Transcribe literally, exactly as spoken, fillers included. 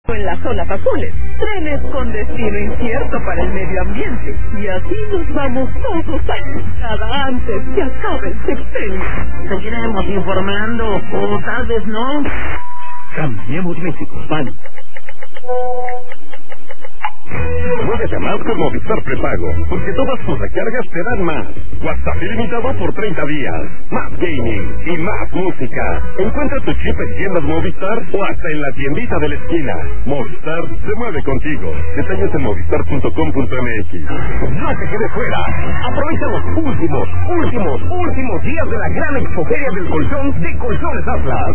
En las zonas azules, trenes con destino incierto para el medio ambiente. Y así nos vamos todos a cada antes que acabe el sexenio. Seguiremos informando, o tal vez no. Cambiemos México, pan. Muévete más con Movistar Prepago, porque todas tus recargas te dan más. WhatsApp ilimitado por treinta días, más gaming y más música. Encuentra tu chip en tiendas Movistar o hasta en la tiendita de la esquina. Movistar se mueve contigo. Detalles en movistar punto com punto m x. No te quedes fuera. Aprovecha los últimos, últimos, últimos días de la gran expoferia del colchón de Colchones Atlas.